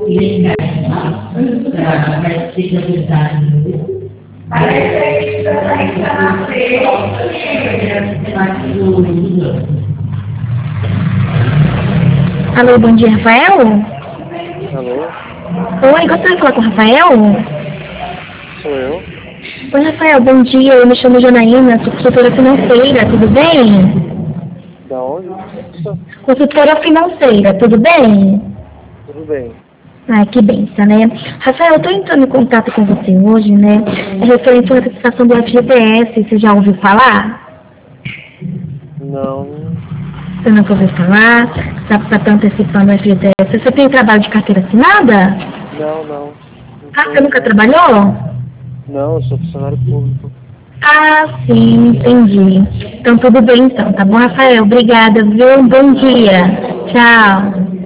Alô, bom dia, Rafael? Alô? Oi, gostaria de falar com o Rafael? Sou eu? Oi, Rafael, bom dia, eu me chamo Janaína, sou consultora financeira, tudo bem? Da onde? Consultora financeira, tudo bem? Tudo bem. Ah, que benção, né? Rafael, eu estou entrando em contato com você hoje, né? É referente à notificação do FGTS, você já ouviu falar? Não, Você nunca ouviu falar? Está antecipando o FGTS. Você tem trabalho de carteira assinada? não. Ah, você nunca trabalhou? Não, eu sou funcionário público. Ah, sim, entendi. Então tudo bem então, tá bom, Rafael? Obrigada, viu? Bom dia. Tchau.